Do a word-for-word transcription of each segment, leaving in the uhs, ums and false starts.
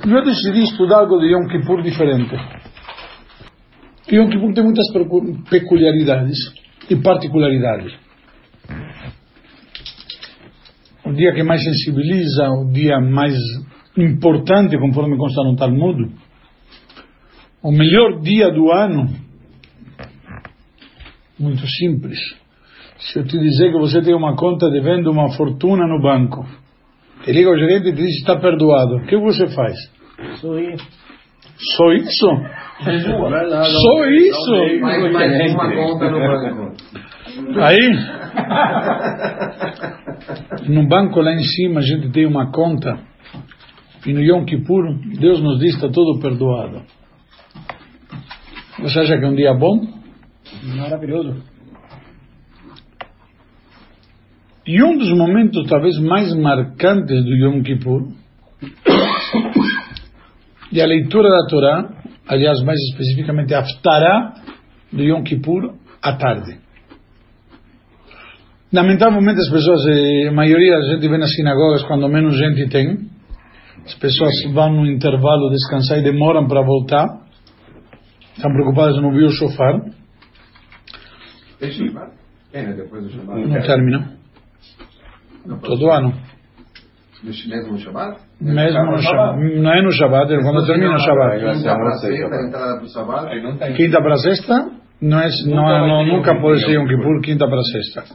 eu decidi estudar algo de Yom Kippur diferente. Yom Kippur tem muitas peculiaridades e particularidades. O dia que mais sensibiliza, o dia mais importante, conforme consta no Talmud, o melhor dia do ano, muito simples. Se eu te dizer que você tem uma conta devendo uma fortuna no banco, te liga ao gerente e te diz que está perdoado, o que você faz? Sorri. Só isso? Só isso? Mais, mais uma conta no banco. Aí, no banco lá em cima a gente tem uma conta, e no Yom Kippur Deus nos diz que está tudo perdoado. Você acha que é um dia bom? Maravilhoso. E um dos momentos talvez mais marcantes do Yom Kippur é a leitura da Torá, aliás, mais especificamente a Haftará do Yom Kippur à tarde. Lamentavelmente as pessoas, a maioria da gente vê nas sinagogas quando menos gente tem, as pessoas vão no intervalo descansar e demoram para voltar, estão preocupadas de não ouvir o shofar. Tem Shabbat? É, né? Depois do Shabbat. No término. Todo ano. Mesmo no Shabbat? Mesmo no Shabbat. Não é no Shabbat, é quando termina o Shabbat. Quinta para sexta, a entrada do Shabbat. Quinta para sexta, não é, não, não, nunca pode ser Yom Kippur, quinta para sexta.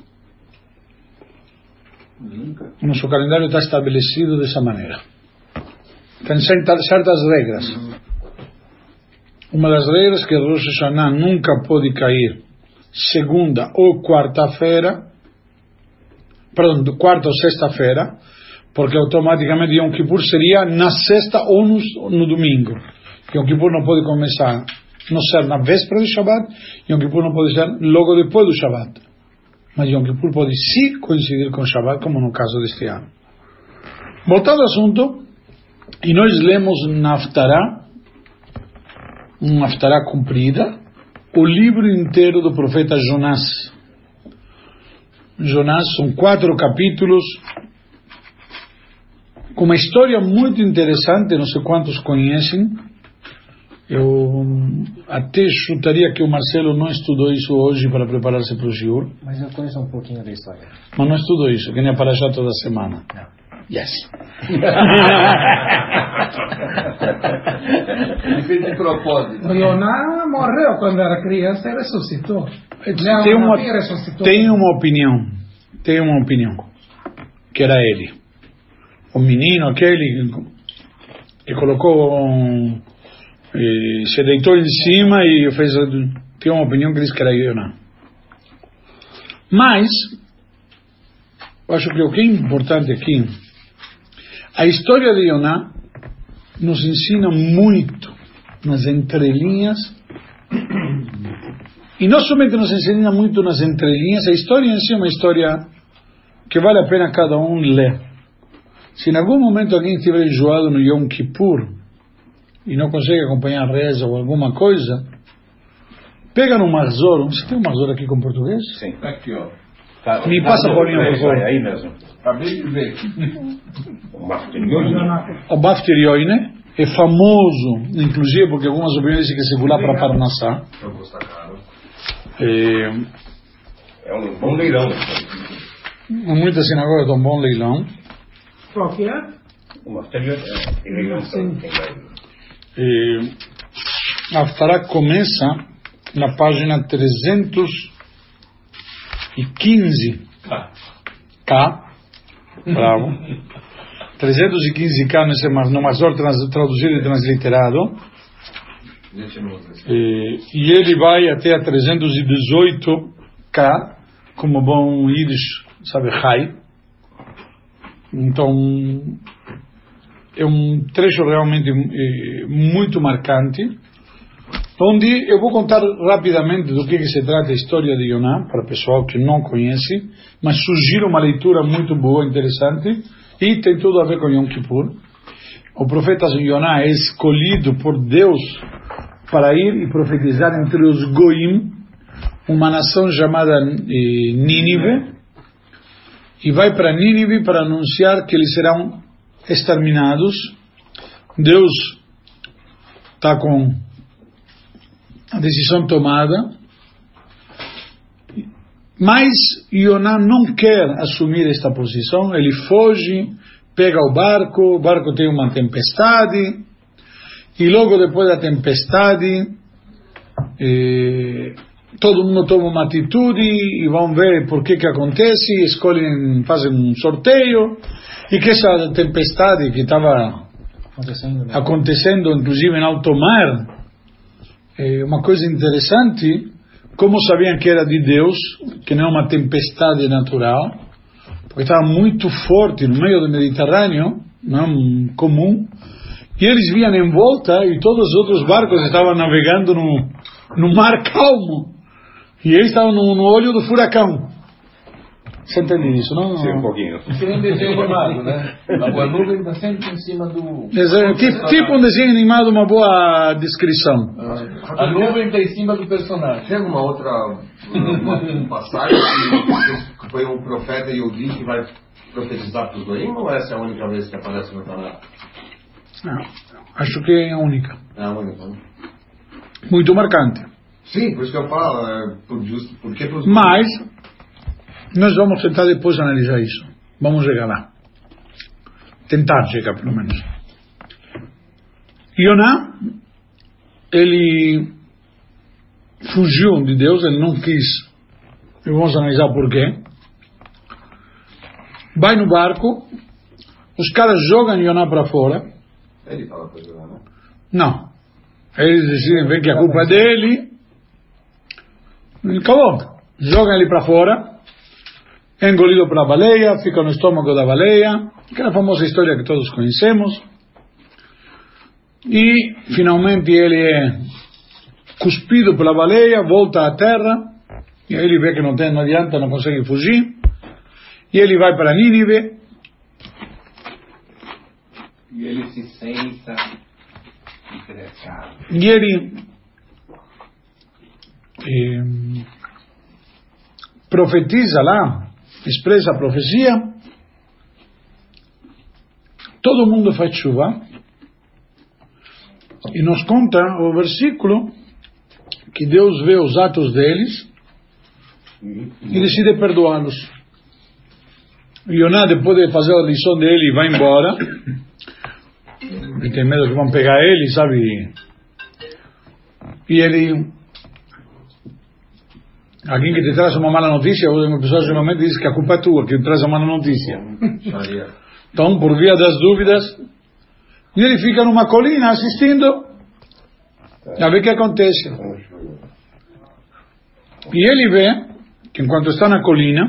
O nosso calendário está estabelecido dessa maneira. Tem certas regras. Uma das regras é que Rosh Hashanah nunca pode cair segunda ou quarta-feira, perdão, quarta ou sexta-feira, porque automaticamente Yom Kippur seria na sexta ou no, no domingo. Yom Kippur não pode começar, não ser na véspera do Shabbat, Yom Kippur não pode ser logo depois do Shabbat. Mas Yom Kippur pode sim coincidir com o Shabbat, como no caso deste ano. Voltando ao assunto, e nós lemos na Haftará, uma Haftará comprida, o livro inteiro do profeta Jonás. Jonás são quatro capítulos, com uma história muito interessante, não sei quantos conhecem. Eu até chutaria que o Marcelo não estudou isso hoje para preparar-se para o shiur. Mas eu conheço um pouquinho da história. Mas não estudou isso, que nem a Parashá toda semana. Não. Yes. Fez de propósito. O Yoná morreu quando era criança e ressuscitou. Tem uma, tem uma opinião, tem uma opinião, que era ele. O menino aquele que colocou... Um, e se deitou em cima e fez, tem uma opinião que diz que era Yoná. Mas eu acho que o que é importante aqui, a história de Yoná nos ensina muito nas entrelinhas, e não somente nos ensina muito nas entrelinhas, a história em si é uma história que vale a pena cada um ler. Se em algum momento alguém estiver enjoado no Yom Kippur e não consegue acompanhar a reza ou alguma coisa, pega no Marzor. Você tem um Marzor aqui com português? Sim. Aqui, ó. Tá, me passa a bolinha, por favor. Aí mesmo. Acabei de ver. O Bafter Yoine é famoso, inclusive porque algumas opiniões dizem que circular para Parnassá. Eu vou sacar. É, é um bom leilão. Muitas sinagogas dão um bom leilão. Qual que é? O Bafter é leilão. É, a Haftará começa na página trezentos e quinze. K. Bravo. trezentos e quinze K nesse, no Mazor trans, traduzido e transliterado. E, e ele vai até a trezentos e dezoito K, como bom Yiddish, sabe, Chai. Então, é um trecho realmente é, muito marcante, onde eu vou contar rapidamente do que, que se trata a história de Yoná, para o pessoal que não conhece, mas sugiro uma leitura muito boa, interessante, e tem tudo a ver com Yom Kippur. O profeta Yoná é escolhido por Deus para ir e profetizar entre os Goim, uma nação chamada eh, Nínive, e vai para Nínive para anunciar que eles serão exterminados, Deus está com a decisão tomada, mas Yoná não quer assumir esta posição. Ele foge, pega o barco, o barco tem uma tempestade, e logo depois da tempestade eh, todo mundo toma uma atitude e vão ver por que que acontece, escolhem, fazem um sorteio, e que essa tempestade que estava acontecendo, né? acontecendo inclusive em alto mar, é uma coisa interessante. Como sabiam que era de Deus, que não é uma tempestade natural, porque estava muito forte no meio do Mediterrâneo, não é comum, e eles viam em volta e todos os outros barcos estavam navegando no, no mar calmo, e eles estavam no, no olho do furacão. Você entende isso, não? Sim, um pouquinho. Tem um desenho animado, né? A nuvem está sempre em cima do... Exato. Tipo, tipo um desenho animado, uma boa descrição. Ah, a nuvem está em cima do personagem. Tem alguma outra uma, uma passagem que foi um profeta Yehudi que vai profetizar para os Goim, ou essa é a única vez que aparece no Taná? Não, acho que é a única. É a única, né? Muito marcante. Sim, por isso que eu falo, é, por justo, porque pros... Mas nós vamos tentar depois analisar isso. Vamos chegar lá. Tentar chegar, pelo menos. Yoná, ele fugiu de Deus, ele não quis. E vamos analisar por quê. Vai no barco, os caras jogam Yoná para fora. Ele fala para jogar, né? Não. Eles decidem ver que a culpa é dele. E acabou. Jogam ele para fora. É engolido pela baleia, fica no estômago da baleia, aquela famosa história que todos conhecemos, e finalmente ele é cuspido pela baleia, volta à terra, e aí ele vê que não, tem, não adianta, não consegue fugir, e ele vai para Nínive, e ele se senta interessado, e ele eh, profetiza lá, expressa a profecia, todo mundo faz chuva, e nos conta o versículo que Deus vê os atos deles e decide perdoá-los. Yoná, depois de fazer a lição dele, vai embora, e tem medo que vão pegar ele, sabe? E ele... Alguém que te traz uma mala notícia, uma pessoa geralmente diz que a culpa é tua, que te traz a mala notícia. Então, por via das dúvidas, e ele fica numa colina assistindo, a ver o que acontece. E ele vê que enquanto está na colina,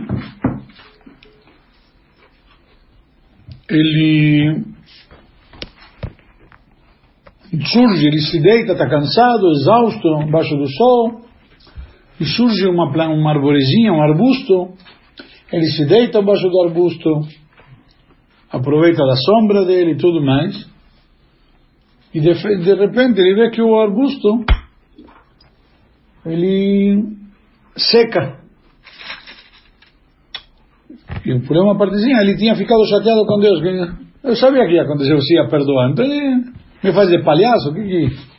ele surge, ele se deita, está cansado, exausto, embaixo do sol, e surge uma, uma arvorezinha, um arbusto, ele se deita embaixo do arbusto, aproveita da sombra dele e tudo mais, e de, de repente ele vê que o arbusto, ele seca. E por uma partezinha, ele tinha ficado chateado com Deus, eu sabia que ia acontecer, se ia perdoar, então ele me faz de palhaço, que que...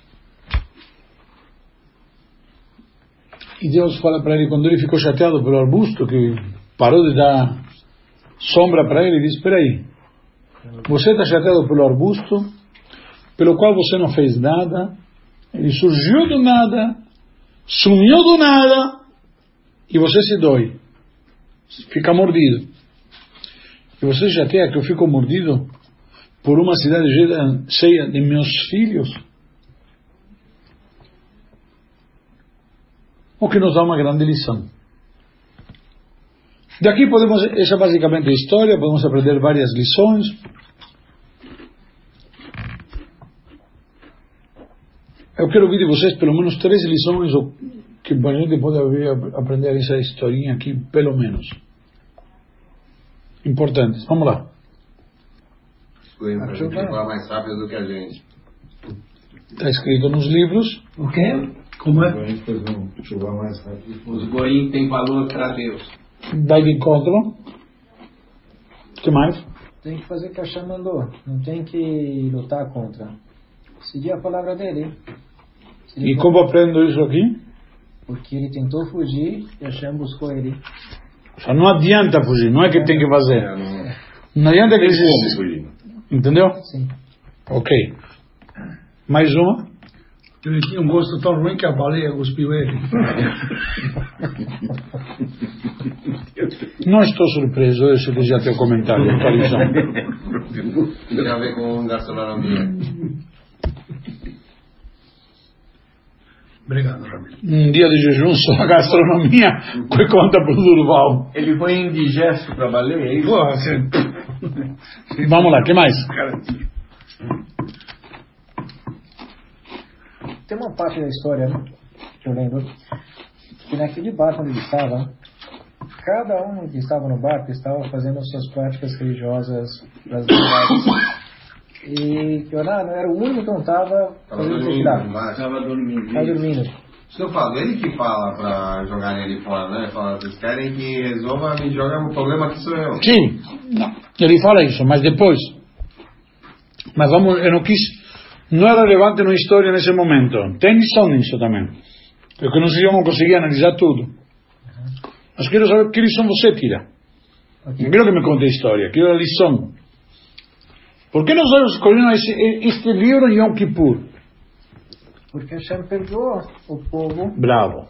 E Deus fala para ele, quando ele ficou chateado pelo arbusto, que parou de dar sombra para ele, ele diz, espera aí, você está chateado pelo arbusto, pelo qual você não fez nada, ele surgiu do nada, sumiu do nada, e você se dói, fica mordido. E você chateia que eu fico mordido por uma cidade cheia de meus filhos? O que nos dá uma grande lição. Daqui podemos, essa é basicamente a história, podemos aprender várias lições. Eu quero ouvir de vocês pelo menos três lições que a gente pode aprender essa historinha aqui, pelo menos. Importantes. Vamos lá. Escolhem para a gente falar mais rápido do que a gente. Está escrito nos livros. O quê? Como é? os goim têm valor para Deus. Vai de encontro. O que mais? Tem que fazer o que Hashem mandou. Não tem que lutar contra. Seguir a palavra dele. E como aprendo isso aqui? Porque ele tentou fugir e Hashem buscou ele. Só não adianta fugir, não é que tem que fazer. É, não, Não adianta que tem eles... como fugir. Entendeu? Sim. Ok. Mais uma? Ele tinha um gosto tão ruim que a baleia cuspiu ele. Não estou surpreso, eu sei que já teu comentário, a tua lição. Tem a ver com gastronomia. Obrigado, Ramiro. Um dia de jejum, só a gastronomia que conta pro Durval. Ele foi indigesto pra baleia, é isso? Pô, você... Vamos lá, o que mais? Tem uma parte da história, né, que eu lembro, que naquele barco onde ele estava, cada um que estava no barco estava fazendo suas práticas religiosas brasileiras. E Yoná não era o único que não estava Tava fazendo dormindo tefilá. embaixo. Tava dormindo. Estava dormindo. Isso eu falo, ele que fala pra jogarem ele fora, né? Fala, vocês querem que resolva, me joga, o problema aqui sou eu. Sim, ele fala isso, mas depois. Mas vamos, eu não quis, não é relevante na história nesse momento. Tem lição nisso também. Porque não sei se vamos conseguir analisar tudo. Mas quero saber que lição você tira. Okay. Não quero que me conte a história, quero a lição. Por que nós escolhemos este, este livro em Yom Kippur? Porque Hashem perdoou o povo. Bravo.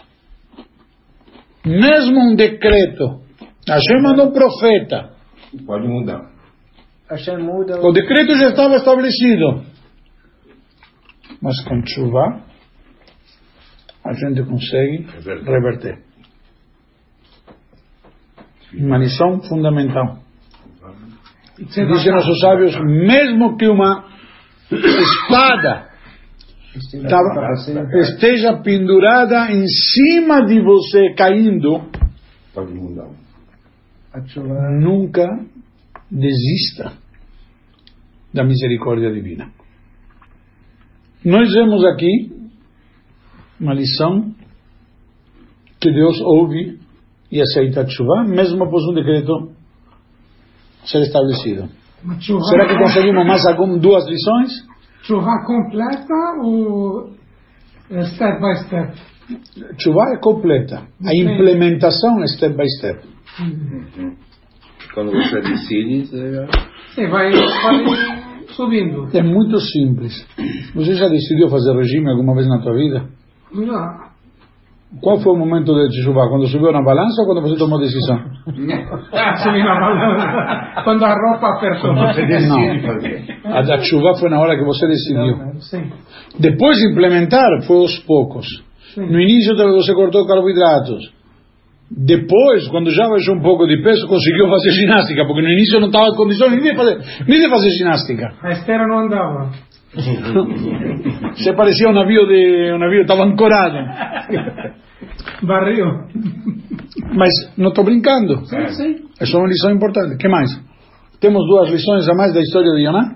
Mesmo um decreto. Hashem mandou um profeta. Pode mudar. Hashem muda O decreto já estava estabelecido. Mas com chuva, a gente consegue reverter. Uma lição fundamental. Dizem nossos sábios, mesmo que uma espada esteja tava- para você. esteja pendurada em cima de você caindo, Pode mudar. A chuva nunca desista da misericórdia divina. Nós vemos aqui uma lição que Deus ouve e aceita a chuva, mesmo após um decreto ser estabelecido. Uma chuva, Será que conseguimos mais algumas duas lições? chuva completa ou é step by step? Chuva é completa. A implementação é step by step. Quando você decide, você já... Você vai, vai subindo. É muito simples. Você já decidiu fazer regime alguma vez na tua vida? Não. Qual foi o momento de chuva? Quando subiu na balança ou quando você tomou decisão? Subir na balança. Quando a roupa apertou. Você decide Não. fazer. A da chuva foi na hora que você decidiu. Sim. Depois de implementar, foi aos poucos. Sim. No início você cortou carboidratos. Depois, quando já baixou um pouco de peso, conseguiu fazer ginástica, porque no início não estava em condições nem de fazer, nem de fazer ginástica. A esteira não andava. Você parecia um navio de um navio estava ancorado. Barril. Mas não estou brincando. Sim, sim. É só uma lição importante. O que mais? Temos duas lições a mais da história de Yoná?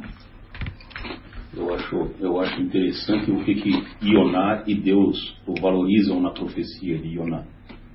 Eu acho, eu acho interessante o que, que Yoná e Deus o valorizam na profecia de Yoná.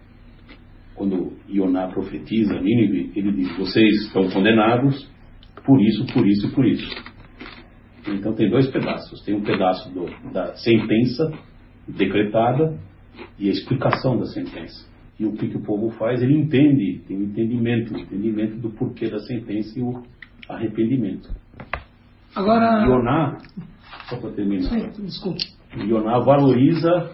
Quando Yoná profetiza a Nínive, ele diz: vocês estão condenados por isso, por isso e por isso. Então tem dois pedaços. Tem um pedaço do, da sentença decretada e a explicação da sentença. E o que, que o povo faz? Ele entende, tem um entendimento, um entendimento do porquê da sentença e o arrependimento. Agora. Yoná, só para terminar, Sim, desculpa. Yoná valoriza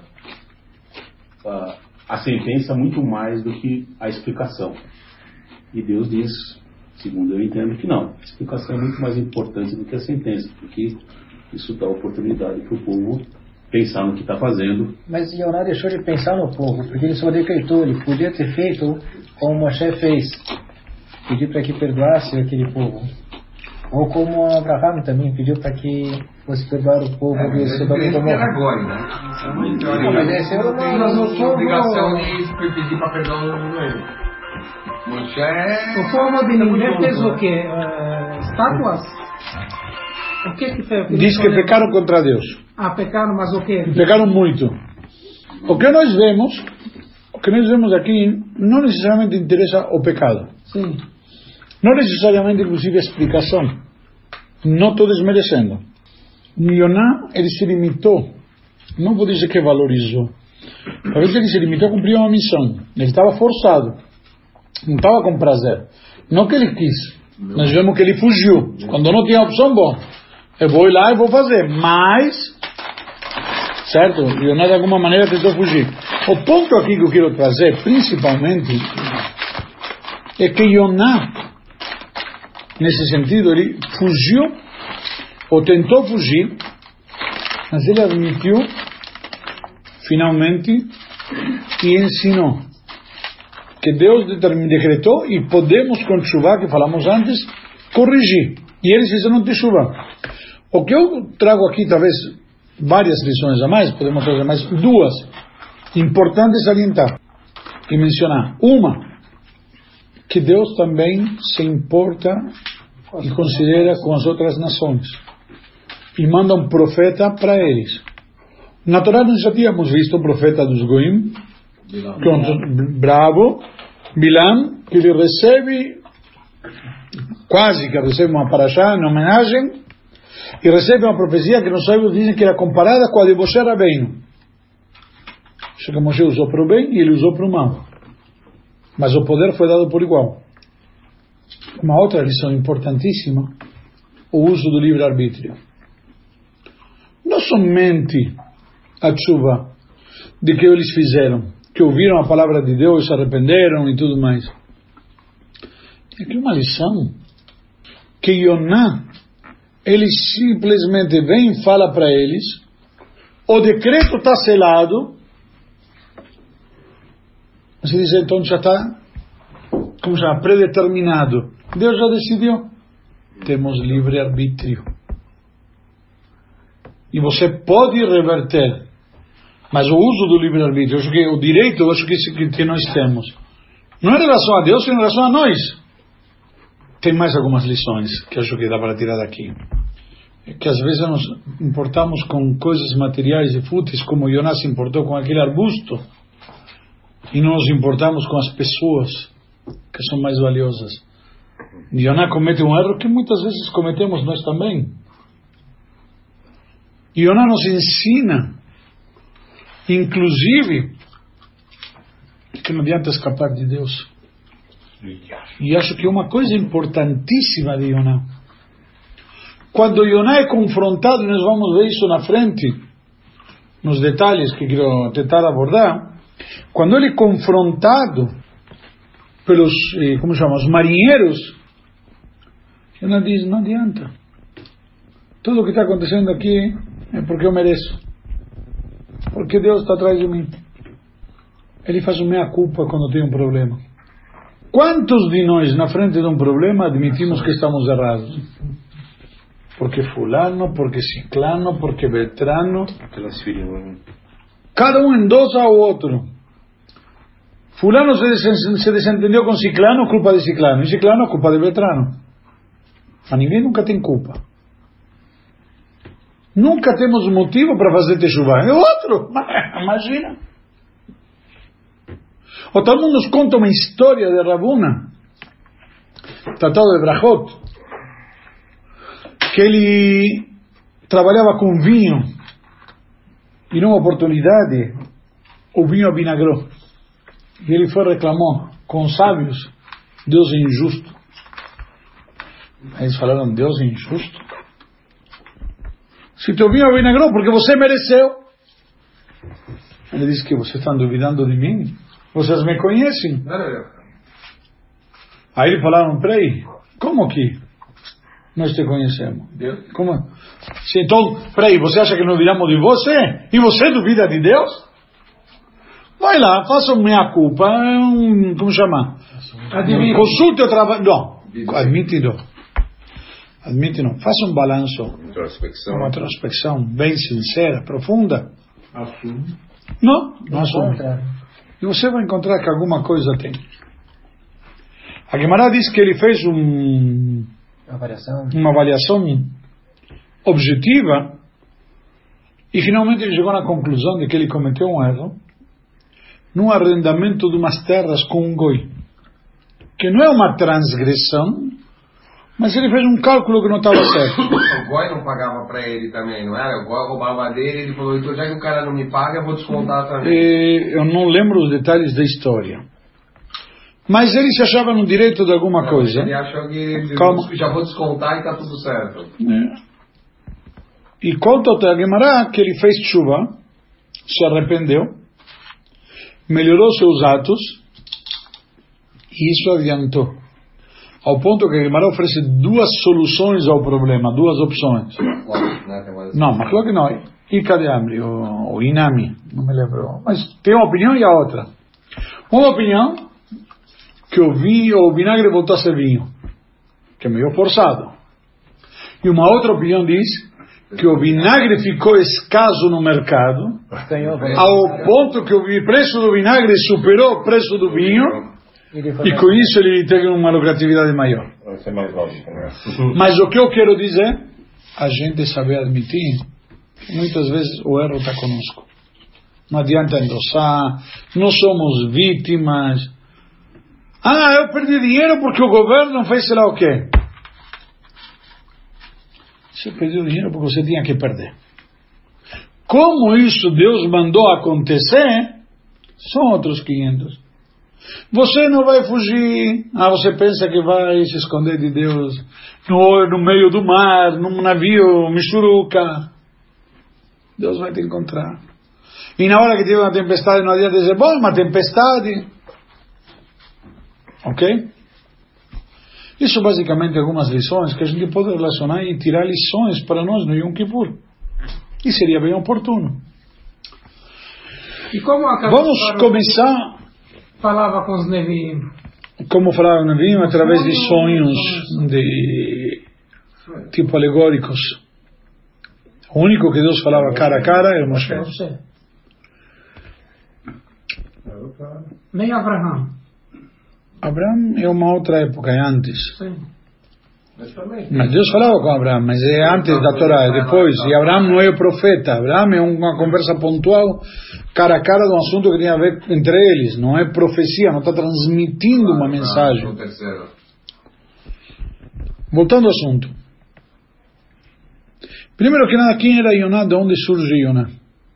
a, a sentença muito mais do que a explicação. E Deus diz, segundo eu entendo, que não. A explicação é muito mais importante do que a sentença, porque isso dá oportunidade para o povo pensar no que está fazendo. Mas Yoná deixou de pensar no povo, porque ele só decretou. Ele podia ter feito como Moshe fez, pedir para que perdoasse aquele povo. Ou como Abraham também pediu para que fosse perdoar o povo É, de mas é Sodoma e diferente que era Gomorra. agora, né? Mas, Teoria, mas esse era não uma- tem mas o povo- obrigação de pedir para perdão no ele. Moshe é... O povo de Nínive fez o quê? Eh, estátuas? O que que fez? Diz que pecaram contra Deus. Ah, pecaram, mas o quê? Pecaram muito. O que nós vemos, o que nós vemos aqui, não necessariamente interessa o pecado. Sim. Não necessariamente, inclusive, a explicação. Não estou desmerecendo. Yoná, ele se limitou, não vou dizer que valorizou, talvez ele se limitou a cumprir uma missão. Ele estava forçado, não estava com prazer, não que ele quis. Não. Nós vemos que ele fugiu. Quando não tinha opção, bom, eu vou ir lá e vou fazer, mas, certo, Yoná de alguma maneira tentou fugir. O ponto aqui que eu quero trazer, principalmente, é que Yoná, nesse sentido, ele fugiu, ou tentou fugir, mas ele admitiu, finalmente, e ensinou que Deus decretou e podemos, com chuva, que falamos antes, corrigir. E eles fizeram de chuva. O que eu trago aqui, talvez, várias lições a mais, podemos trazer mais duas, importantes salientar e mencionar. Uma, que Deus também se importa e considera com as outras nações e manda um profeta para eles. Na Torá nós já tínhamos visto o profeta dos Goim, que é um bravo, Bilam, que ele recebe, quase que recebe uma paraxá em homenagem, e recebe uma profecia que nos sábios dizem que era comparada com a de Moshe Rabbeinu. Acho que Moshe usou para o bem e ele usou para o mal, mas o poder foi dado por igual. Uma outra lição importantíssima, o uso do livre-arbítrio. Não somente a chuva de que eles fizeram, que ouviram a palavra de Deus, se arrependeram e tudo mais. É que uma lição que Yoná, ele simplesmente vem e fala para eles, o decreto está selado, você diz, então já está, como já predeterminado. Deus já decidiu. Temos livre-arbítrio. E você pode reverter. Mas o uso do livre-arbítrio, acho que o direito, acho que, que nós temos, não é em relação a Deus, é em relação a nós. Tem mais algumas lições que acho que dá para tirar daqui. É que às vezes nos importamos com coisas materiais e fúteis, como Yoná se importou com aquele arbusto, e não nos importamos com as pessoas que são mais valiosas. Yoná comete um erro que muitas vezes cometemos nós também. Yoná nos ensina, inclusive, que não adianta escapar de Deus. E acho que uma coisa importantíssima de Yoná, quando Yoná é confrontado, e nós vamos ver isso na frente, nos detalhes que quero tentar abordar, quando ele é confrontado pelos, como chama, os marinheiros, Yoná diz, não adianta. Tudo o que está acontecendo aqui é porque eu mereço. Porque Deus está atrás de mim. Ele faz o meia-culpa quando tem um problema. Quantos de nós, na frente de um problema, admitimos que estamos errados? Porque fulano, porque ciclano, porque beltrano. Cada um endossa ao outro. Fulano se, se desentendeu com ciclano, culpa de ciclano. E ciclano, culpa de beltrano. Mas ninguém nunca tem culpa. Nunca temos motivo para fazer techuvá. É outro. Imagina. O Talmud nos conta uma história de Rabuna, tratado de Brachot, que ele trabalhava com vinho e numa oportunidade o vinho avinagrou. E ele foi reclamou com os sábios, Deus é injusto. Aí eles falaram, Deus é injusto? Se teu vinho avinagrou porque você mereceu. Ele disse que vocês estão duvidando de mim? Vocês me conhecem? Aí eles falaram, peraí, como que nós te conhecemos? Deus? Como? Se, então, peraí, você acha que nós viramos de você? E você duvida de Deus? Vai lá, faça minha culpa, um, como chama? Admite. Consulte o trabalho. Não, admite não. Admite não. Faça um balanço. Introspecção. Uma introspecção bem sincera, profunda. Assume. Não, não assume. E você vai encontrar que alguma coisa tem. A Guimarães diz que ele fez um, avaliação. uma avaliação objetiva e finalmente ele chegou na conclusão de que ele cometeu um erro no arrendamento de umas terras com um goi. que não é uma transgressão, mas ele fez um cálculo que não estava certo. O Goi não pagava para ele também, não era? O Goi roubava dele, ele falou, então já que o cara não me paga, eu vou descontar também. E eu não lembro os detalhes da história. Mas ele se achava no direito de alguma não, coisa. Ele achou que ele, Calma. já vou descontar e tá tudo certo. É. E conta o Gemara que ele fez chuva, se arrependeu, melhorou seus atos, e isso adiantou. Ao ponto que a Gemara oferece duas soluções ao problema, duas opções. Não, mas claro que não. Ica de Amri, ou, ou Inami, não me lembro. Mas tem uma opinião e a outra. Uma opinião, que o, vinho, o vinagre voltou a ser vinho, que é meio forçado. E uma outra opinião diz que o vinagre ficou escasso no mercado, ao ponto que o preço do vinagre superou o preço do vinho, e com isso ele teve uma lucratividade maior. Isso é mais lógico, né? Mas o que eu quero dizer, a gente saber admitir, que muitas vezes o erro está conosco. Não adianta endossar, nós somos vítimas. Ah, eu perdi dinheiro porque o governo fez sei lá o quê. Você perdeu dinheiro porque você tinha que perder. Como isso Deus mandou acontecer, são outros quinhentos. Você não vai fugir. Ah, você pensa que vai se esconder de Deus no, no meio do mar, num navio michuruca. Deus vai te encontrar. E na hora que tiver uma tempestade, não adianta dizer, bom, uma tempestade. Ok? Isso basicamente algumas lições que a gente pode relacionar e tirar lições para nós no Yom Kippur. E seria bem oportuno. E como a Vamos começar... falava com os Neviim? Como falava o Neviim, através de sonhos de tipo alegóricos. O único que Deus falava cara a cara era o Moshe. Nem Abraham. Abraão é uma outra época, é antes. Sim. Mas Deus falava com Abraão, mas é antes da Torá, é depois. E Abraão não é o profeta. Abraão é uma conversa pontual, cara a cara, de um assunto que tinha a ver entre eles. Não é profecia, não está transmitindo uma mensagem. Voltando ao assunto. Primeiro que nada, quem era Yoná? De onde surge Yoná?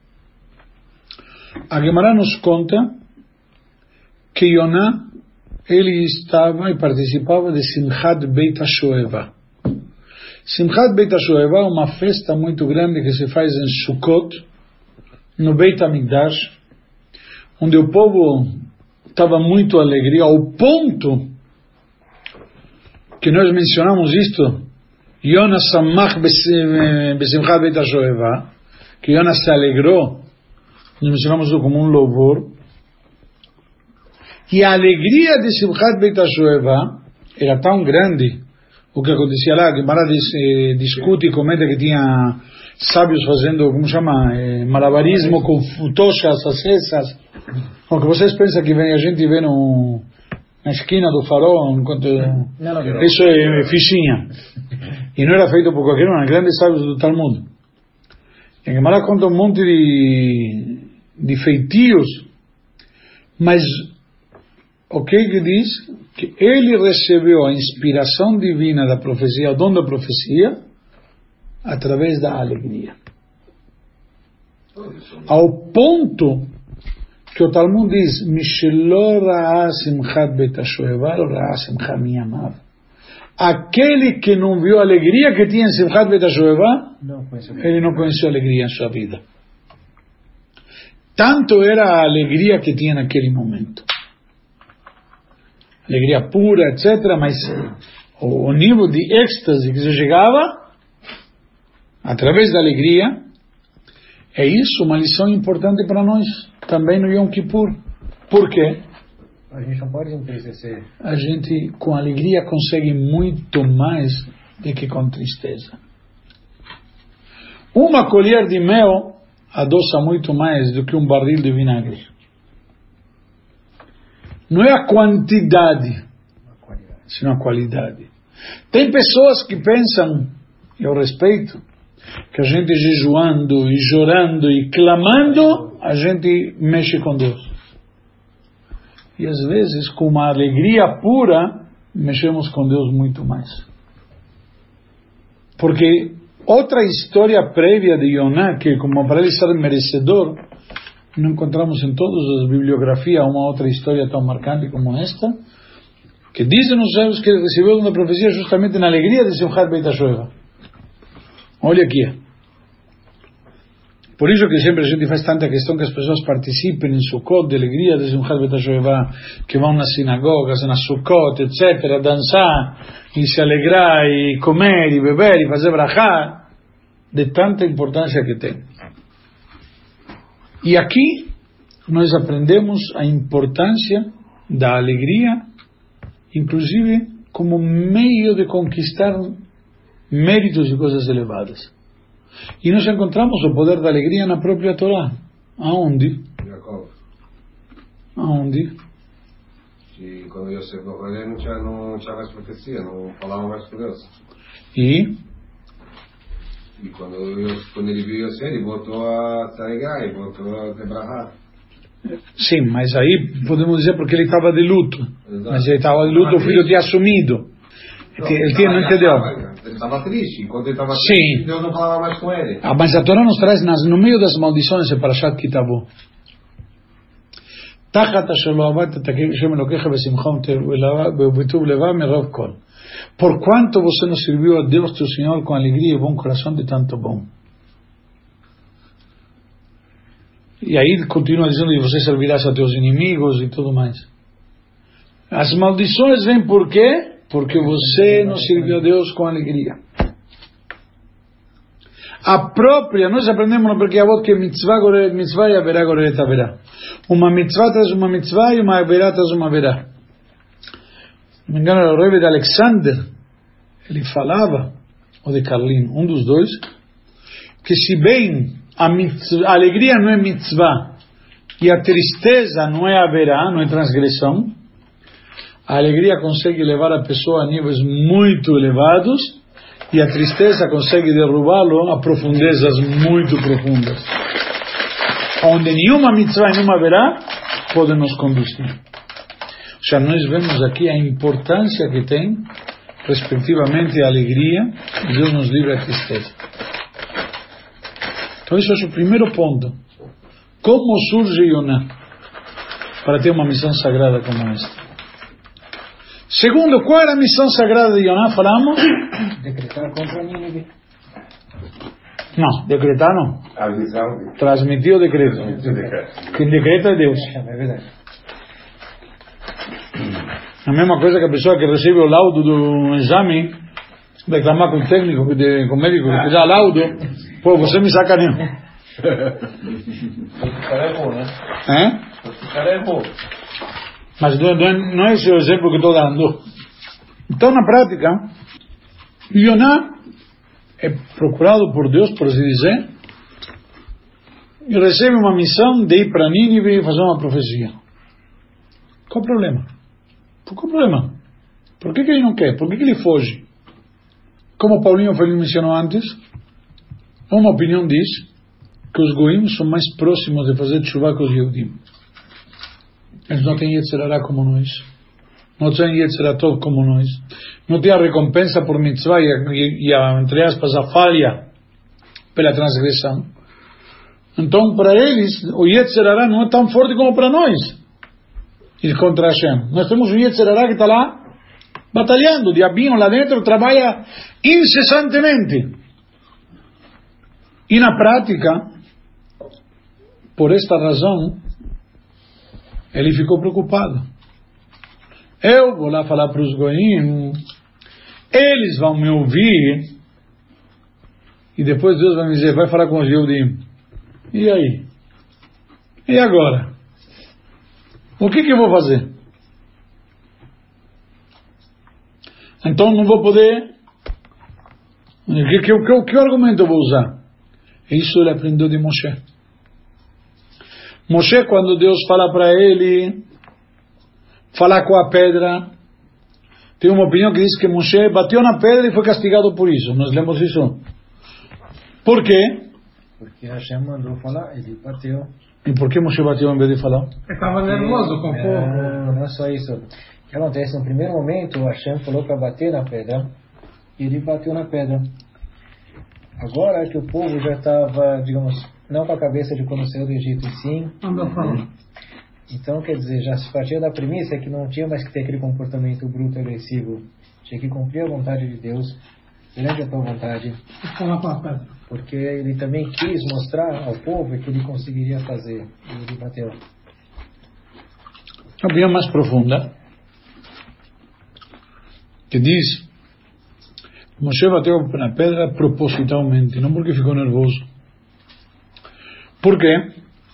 A Gemara nos conta que Yoná, ele estava e participava de Simchat Beit HaShoeva. Simchat Beit HaShoeva é uma festa muito grande que se faz em Sukkot, no Beit HaMikdash, onde o povo estava muito alegre, ao ponto que nós mencionamos isto, Yonas Samach Besimchat Beit HaShoeva, que Yonas se alegrou, nós mencionamos isso como um louvor. E a alegria de Simchat Beit HaShoeva era tão grande, o que acontecia lá, que Mara eh, discute e comenta que tinha sábios fazendo, como chama, eh, malabarismo com tochas acesas. O que vocês pensam que vem, a gente vê no, na esquina do farol, enquanto não, não, isso é fichinha. E não era feito por qualquer um, eram grandes sábios do Talmud. E a Mara conta um monte de, de feitios, mas o que ele diz? Que ele recebeu a inspiração divina da profecia, o dom da profecia, através da alegria. Ao ponto que o Talmud diz, Mishelo ra'a simchat beit HaShoeva, ra'a simchat miyamav. Aquele que não viu a alegria que tinha em Simchat Beit HaShoeva, ele não conheceu a alegria em sua vida. Tanto era a alegria que tinha naquele momento. Alegria pura, etcétera. Mas o, o nível de êxtase que se chegava através da alegria, é isso uma lição importante para nós também no Yom Kippur. Por quê? A gente não pode entristecer. A gente com alegria consegue muito mais do que com tristeza. Uma colher de mel adoça muito mais do que um barril de vinagre. Não é a quantidade, senão a qualidade. Tem pessoas que pensam, eu respeito, que a gente jejuando e chorando e clamando, a gente mexe com Deus. E às vezes, com uma alegria pura, mexemos com Deus muito mais. Porque outra história prévia de Yoná, que como para ele ser merecedor, não encontramos em todas as bibliografias uma outra história tão marcante como esta, que dizem os sábios que ele recebeu uma profecia justamente na alegria de Simchat Beit HaShoeva. Olha aqui. Por isso que sempre a gente faz tanta questão que as pessoas participem em Sukkot, de alegria de Simchat Beit HaShoeva, que vão nas sinagogas, nas Sukkot, etcétera, dançar, e se alegrar, e comer, e beber, e fazer brachá, de tanta importância que tem. E aqui nós aprendemos a importância da alegria, inclusive como meio de conquistar méritos e coisas elevadas. E nós encontramos o poder da alegria na própria Torá. Aonde? Jacob. Aonde? E quando Yosef morreu, não tinha, não tinha mais profecia, não falava mais com Deus. E? E quando, Yosef, quando ele viu Yosef, ele voltou a se alegrar, ele voltou a debrahar. Sim, mas aí podemos dizer porque ele estava de luto. Exato. Mas ele estava de luto, o filho tinha assumido. Não, ele tinha, não entendeu? Ele estava triste. Enquanto ele estava Sim. triste, Deus não falava mais com ele. Ah, mas a Torá nos traz nas, no meio das maldições em Parashat Kitabu. Tachat asher lo avat et Hashem Elokecha besimcha ubetuv levav merov kol. Por quanto você não serviu a Deus teu Senhor com alegria e bom coração de tanto bom. E aí continua dizendo que você servirás a teus inimigos e tudo mais. As maldições vêm por quê? Porque você não serviu a Deus com alegria. A própria, nós aprendemos no Perkei Avot que mitzvah goreret mitzvah e averá goreret averá. Uma mitzvah traz uma mitzvah e uma averá traz uma averá. Não me engano, era o Rebbe de Alexander. Ele falava, ou de Carlin, um dos dois, que se bem a, mitzvah, a alegria não é mitzvah e a tristeza não é averá, não é transgressão, a alegria consegue levar a pessoa a níveis muito elevados e a tristeza consegue derrubá-lo a profundezas muito profundas, onde nenhuma mitzvah e nenhuma verá pode nos conduzir. Ou seja, nós vemos aqui a importância que tem, respectivamente, a alegria, e Deus nos livra a tristeza. Então, esse é o primeiro ponto. Como surge Yoná para ter uma missão sagrada como esta? Segundo, qual era a missão sagrada de Yoná? Falamos? Decretar contra Nínive. Não, decretar não. A visão. Transmitir o decreto. Quem decreta é Deus. É, é verdade. A mesma coisa que a pessoa que recebe o laudo do exame, reclamar com o técnico, de, com o médico que dá laudo, pô, você me sacaneou. O cara errou, né? Hein? O cara errou. Mas não, não, não é esse o exemplo que estou dando. Então, na prática, Yoná é procurado por Deus, por assim dizer, e recebe uma missão de ir para Nínive e fazer uma profecia. Qual o problema? Qual o problema? Por que, que ele não quer? Por que, que ele foge? Como Paulinho Felino mencionou antes, uma opinião diz que os goim são mais próximos de fazer tshuva que os Yehudim. Eles não têm Yetzirará como nós. Não têm Yetziratov como nós. Não têm a recompensa por mitzvah e, a, e a, entre aspas, a falha pela transgressão. Então, para eles, o Yetzirará não é tão forte como para nós. E contra Hashem. Nós temos o Yetzirará que está lá batalhando. O diabinho lá dentro trabalha incessantemente. E na prática, por esta razão, ele ficou preocupado. Eu vou lá falar para os goim, eles vão me ouvir, e depois Deus vai me dizer, vai falar com os Yehudim. E aí? E agora? O que que eu vou fazer? Então não vou poder... Que, que, que, que argumento eu vou usar? Isso ele aprendeu de Moshe. Moshe, quando Deus fala para ele falar com a pedra, tem uma opinião que diz que Moshe bateu na pedra e foi castigado por isso. Nós lemos isso. Por quê? Porque Hashem mandou falar, ele bateu. E por que Moshe bateu em vez de falar? Ele estava nervoso com o povo. Não, não é só isso. O que acontece? No primeiro momento, Hashem falou para bater na pedra, e ele bateu na pedra. Agora que o povo já estava, digamos, não com a cabeça de quando saiu do Egito, e sim. Mandou falar. Então, quer dizer, já se partia da premissa que não tinha mais que ter aquele comportamento bruto e agressivo. Tinha que cumprir a vontade de Deus, perante a tua vontade. Falar com a pedra. Porque ele também quis mostrar ao povo que ele conseguiria fazer. E ele bateu. A opinião mais profunda, que diz, Moshe bateu na pedra propositalmente, não porque ficou nervoso. Por quê?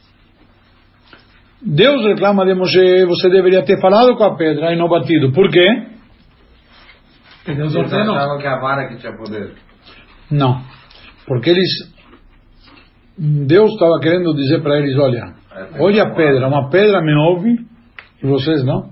Deus reclama de Moshe, você deveria ter falado com a pedra e não batido. Por quê? Porque Deus Eles ordenou. achavam que a vara que tinha poder. Não. Porque eles... Deus estava querendo dizer para eles, olha, olha a pedra, uma pedra me ouve e vocês não.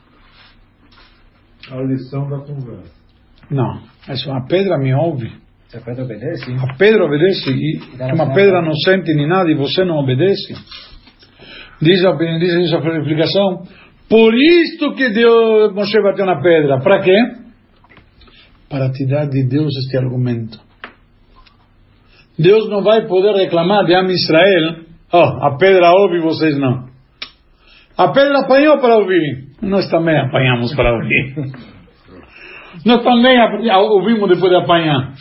A lição da conversa. Não. Essa uma pedra me ouve. Se a pedra obedece, A pedra obedece e uma pedra não sente nem nada e você não obedece. Diz a, diz essa explicação. Por isto que Deus, Moshe bateu na pedra. Para quê? Para tirar de Deus este argumento. Deus não vai poder reclamar de Am Israel. Oh, a pedra ouve e vocês não. A pedra apanhou para ouvir. Nós também apanhamos para ouvir. Nós também ouvimos depois de apanhar.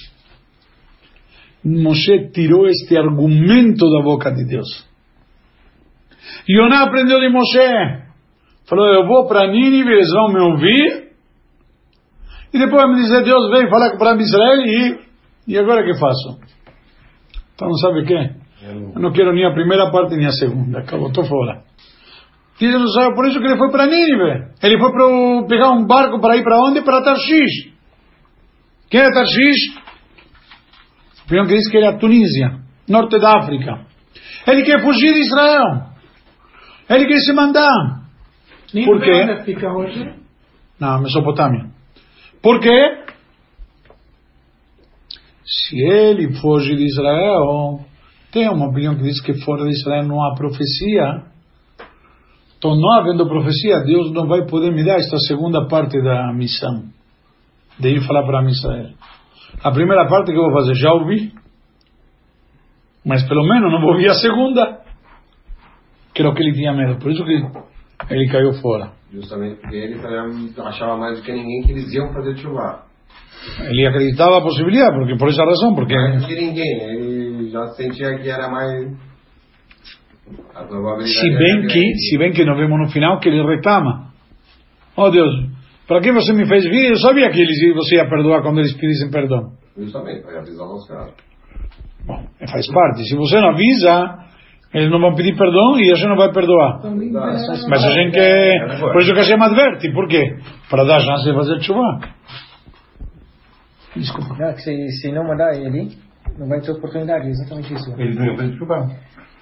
Moshe tirou este argumento da boca de Deus. Yoná aprendeu de Moshe. Falou, eu vou para Nínive, eles vão me ouvir. E depois me dizer, Deus veio falar para Israel e... E agora o que faço? Então sabe o que? Eu não quero nem a primeira parte nem a segunda. Acabou, estou fora. Diz, por isso que ele foi para Nínive. Ele foi para pegar um barco para ir para onde? Para Tarshish. Quem é Tarshish? O que diz que ele é a Tunísia, norte da África. Ele quer fugir de Israel. Ele quer se mandar. Por quê? Onde fica hoje? Na Mesopotâmia. Por quê? Se ele foge de Israel, tem uma opinião que diz que fora de Israel não há profecia. Então, não havendo profecia, Deus não vai poder me dar esta segunda parte da missão, de ir falar para Israel. A primeira parte que eu vou fazer, já ouvi, mas pelo menos não vou ouvir a segunda, que era o que ele tinha medo, por isso que ele caiu fora. Justamente porque ele também achava mais do que ninguém que eles iam fazer chuva. Ele acreditava a possibilidade, porque por essa razão, porque... Mais do que ninguém, ele já sentia que era mais... A probabilidade se bem que, se bem que nós vemos no final que ele reclama. Oh Deus, para que você me fez vir? Eu sabia que eles, você ia perdoar quando eles pedissem perdão. Justamente, para avisar os caras. Bom, faz parte. Se você não avisa, eles não vão pedir perdão e a gente não vai perdoar. Mas a gente quer... Por isso que a gente adverte. Por quê? Para dar chance de fazer chuva. Desculpa. Não, que se, se não mandar ele, não vai ter oportunidade. Exatamente isso. Eles não iam fazer chuva.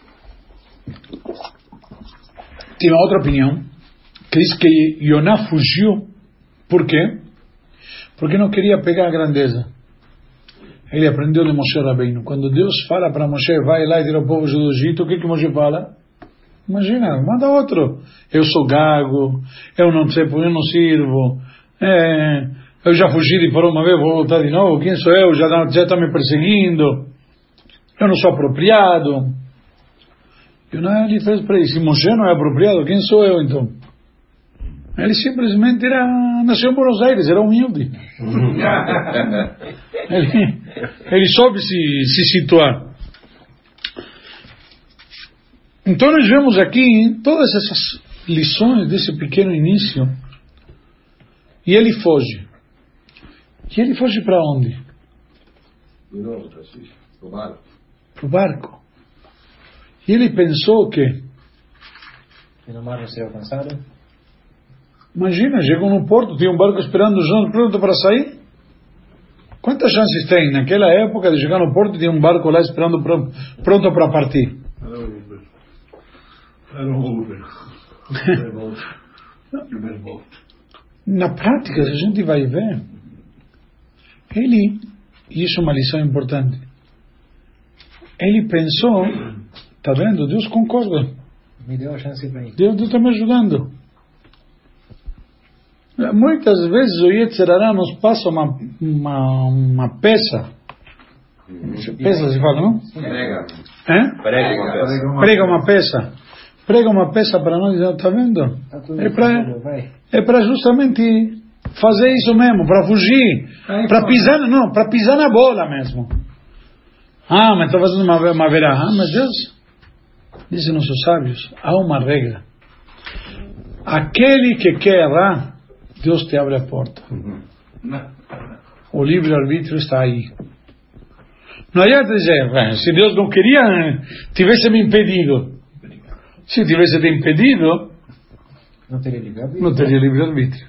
Tem uma outra opinião que diz que Yoná fugiu. Por quê? Porque não queria pegar a grandeza. Ele aprendeu de Moshe Rabbeinu. Quando Deus fala para Moshe, vai lá e tira o povo do Egito, o que que Moshe fala? Imagina, manda outro. Eu sou gago, eu não sei, eu não sirvo, é, eu já fugi de por uma vez, vou voltar de novo, quem sou eu? Já está me perseguindo, eu não sou apropriado. E ele fez para ele, se Moshe não é apropriado, quem sou eu então? Ele simplesmente era, nasceu em Buenos Aires, era humilde. ele, ele soube se, se situar. Então nós vemos aqui todas essas lições desse pequeno início. E ele foge. E ele foge para onde? De novo, Tarshish, pro barco. Para o barco. E ele pensou que... E no mar não ser alcançado? Imagina, chegou no porto, tinha um barco esperando junto, pronto para sair. Quantas chances tem naquela época de chegar no porto e tinha um barco lá esperando pronto para partir? Era um Uber. Era um Uber. Na prática, se a gente vai ver, ele, e isso é uma lição importante, ele pensou, tá vendo? Deus concorda. Me deu a chance para ir. Deus está me ajudando. Muitas vezes o Yetzer Hara nos passa uma, uma, uma peça. Peça se fala, não? Prega. É? Prega uma peça. Prega uma peça. Prega uma peça para nós, está vendo? Tá tudo É para vai. é para justamente fazer isso mesmo, para fugir, para pisar, não, para pisar na bola mesmo. Ah, mas está fazendo uma, uma verá. Ah, mas Deus, dizem nossos sábios, há uma regra. Aquele que quer errar, Deus te abre a porta. O livre-arbítrio está aí. Não adianta dizer, se Deus não queria, tivesse me impedido. Se tivesse te impedido, não teria livre-arbítrio. Não teria livre-arbítrio.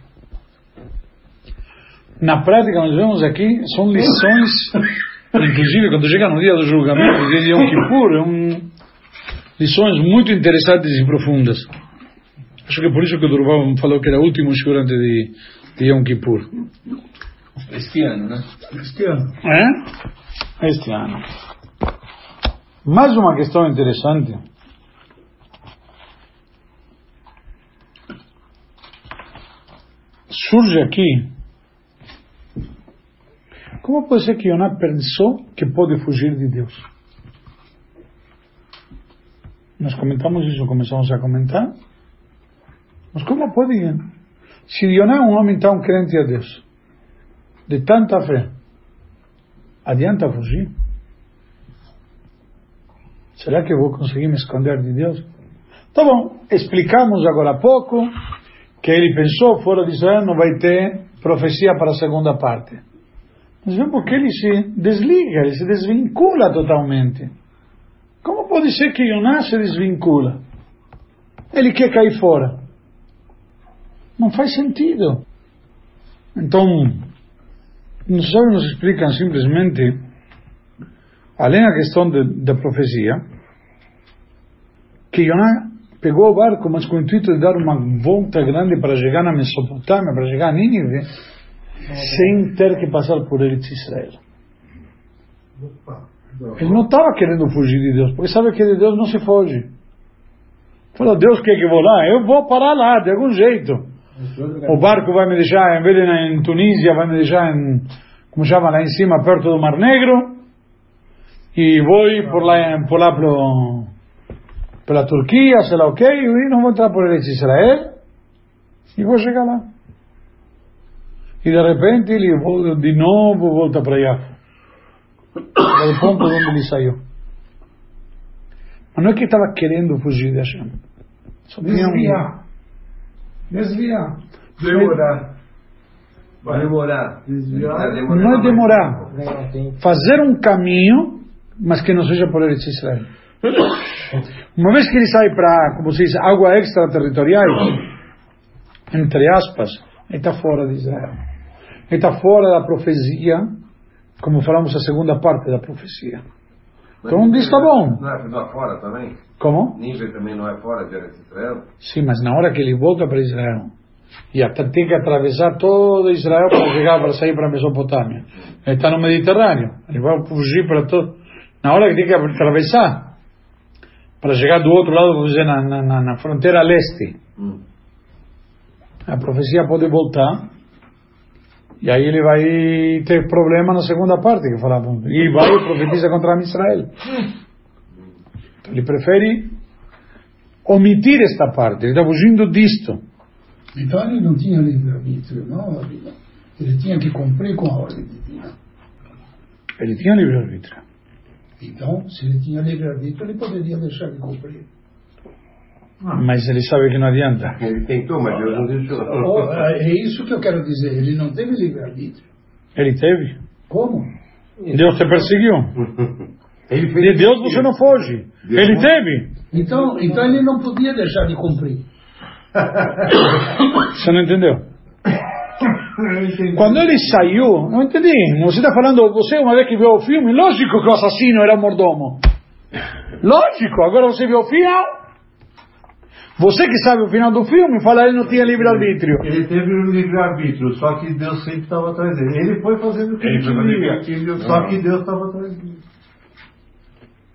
Na prática, nós vemos aqui, são lições, inclusive quando chega no dia do julgamento, dia de Yom Kippur, é um, lições muito interessantes e profundas. Acho que é por isso que o Durval falou que era o último shiur antes de, de Yom Kippur. Este ano, né? Este ano. É? Este ano. Mais uma questão interessante. Surge aqui. Como pode ser que Yoná pensou que pode fugir de Deus? Nós comentamos isso, começamos a comentar. Mas como pode? Se Yoná é um homem tão crente a Deus, de tanta fé, adianta fugir? Será que eu vou conseguir me esconder de Deus? Tá bom, explicamos agora há pouco que ele pensou, fora de Israel não vai ter profecia para a segunda parte. Mas vemos porque ele se desliga, ele se desvincula totalmente. Como pode ser que Yoná se desvincula? Ele quer cair fora. Não faz sentido. Então, os sábios nos explicam simplesmente, além da questão de, da profecia, que Yoná pegou o barco, mas com o intuito de dar uma volta grande para chegar na Mesopotâmia, para chegar a Nínive, sem ter que passar por Eretz Israel. Ele não estava querendo fugir de Deus, porque sabe que de Deus não se foge. Falou, Deus quer que eu vou lá? Eu vou parar lá, de algum jeito. O barco vai me deixar, em vez de em Tunísia, vai me deixar em, como chama, lá em cima, perto do Mar Negro, e vou por lá, por lá pro, pela Turquia, sei lá o que, e não vou entrar por Eretz Israel, e vou chegar lá. E de repente ele de novo volta para Yafa, para o ponto onde ele saiu. Mas não é que estava querendo fugir de Hashem. Só Desviar. Desviar. Demorar. Vai demorar. Desviar. Não é demorar. Fazer um caminho, mas que não seja por Eretz Israel. Uma vez que ele sai para, como se diz, água extraterritorial, entre aspas, ele está fora de Israel. Ele está fora da profecia, como falamos a segunda parte da profecia. Então um diz, está bom. Não é, não é fora também? Como? Níger também não é fora de Eretz Israel? Sim, mas na hora que ele volta para Israel, e até tem que atravessar todo Israel para chegar, para sair para a Mesopotâmia. Ele está no Mediterrâneo. Ele vai fugir para todo. Na hora que tem que atravessar, para chegar do outro lado, vamos dizer, na, na, na fronteira leste, hum. a profecia pode voltar. E aí ele vai ter problema na segunda parte que falava. E vai e profetiza contra Israel. Então ele prefere omitir esta parte. Ele está fugindo disto. Então ele não tinha livre-arbítrio, não? Ele tinha que cumprir com a ordem divina. Ele tinha livre-arbítrio. Então, se ele tinha livre-arbítrio, ele poderia deixar de cumprir. Ah. Mas ele sabe que não adianta. Ele tentou, mas Deus não deixou. Oh, é isso que eu quero dizer. Ele não teve livre-arbítrio. Ele teve. Como? Deus te perseguiu. Ele de Deus você não foge. Deus ele não... teve. Então, então ele não podia deixar de cumprir. Você não entendeu? Quando ele saiu, não entendi. Você está falando, você uma vez que viu o filme, lógico que o assassino era o mordomo. Lógico, agora você viu o final. Você que sabe o final do filme, fala que ele não tinha livre-arbítrio. Ele teve o livre-arbítrio, só que Deus sempre estava atrás dele. Ele foi fazendo o que ele queria, só que Deus estava atrás dele.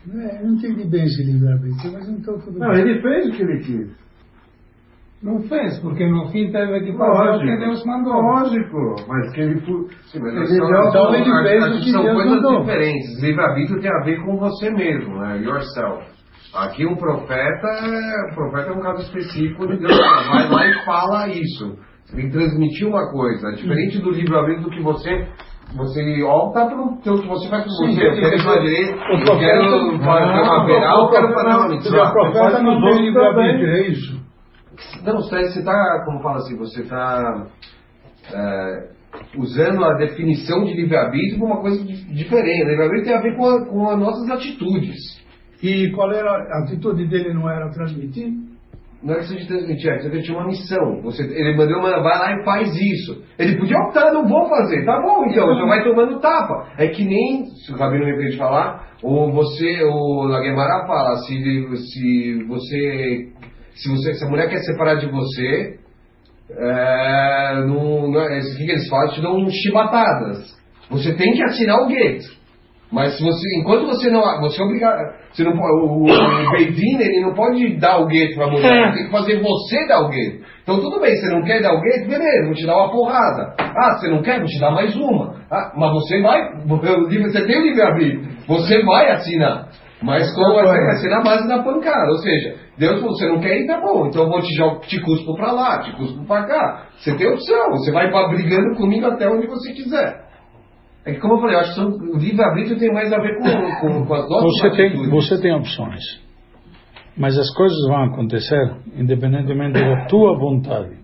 É, eu não entendi bem esse livre-arbítrio, mas então tudo Não, bem. ele fez o que ele quis. Não fez, porque no fim teve que fazer o que Deus mandou. Lógico, mas que ele... fu- Sim, mas Ele são, deu- são, ele fez acho o que que são Deus coisas mandou. diferentes. Livre-arbítrio tem a ver com você mesmo, né? Yourself. Aqui um profeta, é- o profeta é um caso específico de Deus. Vai lá e fala isso. Você tem que transmitir uma coisa. Diferente do livre-arbítrio do que você... Você opta pelo que você faz com você. Eu quero ir pra direita, eu quero fazer uma verá, eu quero fazer uma O mitzvah. profeta não tem livre-arbítrio, é isso? Não, você está, como fala assim, você está é, usando a definição de livre-arbítrio como uma coisa di- diferente. Livre-arbítrio tem a ver com, a, com as nossas atitudes. E qual era a atitude dele? Não era transmitir? Não é que seja transmitir, é que você tinha uma missão. Você, ele mandou, uma, vai lá e faz isso. Ele podia optar, não vou fazer. Tá bom, então, então vai tomando tapa. É que nem, se o Rabino me permite falar, ou você, o Laguemara fala, se, se você... Se, você, se a mulher quer separar de você, é, não, não, é, o que, que eles fazem? Te dão chibatadas. Você tem que assinar o gueto. Mas se você, enquanto você não, você é obrigado, você não pode, o, o Beidin, ele não pode dar o gueto para a mulher, ele tem que fazer você dar o gueto. Então tudo bem, você não quer dar o gueto, beleza, vou te dar uma porrada. Ah, você não quer, vou te dar mais uma. Ah, mas você vai, você tem o livre-arbítrio, você vai assinar. Mas como vai ser, vai ser na base da pancada, ou seja, Deus falou, você não quer ir, tá bom, então eu vou te, te cuspo pra lá, te cuspo pra cá. Você tem opção, você vai brigando comigo até onde você quiser. É que como eu falei, eu acho que são, o livre-arbítrio tem mais a ver com, com, com as nossas Você tem, atitudes. você tem opções, mas as coisas vão acontecer independentemente da tua vontade.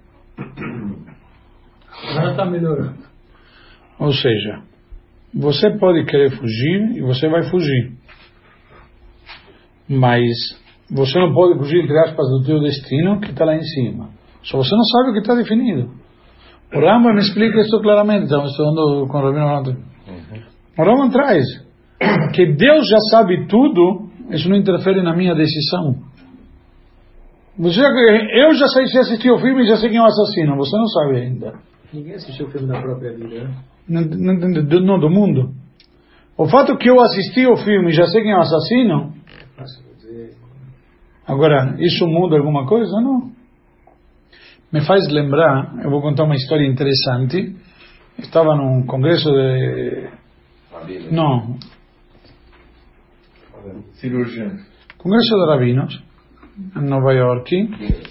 Agora está melhorando. Ou seja, você pode querer fugir e você vai fugir, mas você não pode fugir, entre aspas, do teu destino que está lá em cima. Só você não sabe o que está definido. O Rambam me explica isso claramente. Estamos estudando com o Rabino Ronaldo. O Rambam traz que Deus já sabe tudo, isso não interfere na minha decisão. Você, eu já sei se assisti o filme e já sei quem é o assassino, você não sabe ainda. Ninguém assistiu o filme da própria vida, né? Não, não, do, não, do mundo. O fato que eu assisti o filme e já sei quem é o assassino, agora, isso muda alguma coisa? Não. Me faz lembrar, eu vou contar uma história interessante. Estava num congresso de... Não. Cirurgião. Congresso de Rabinos, em Nova York,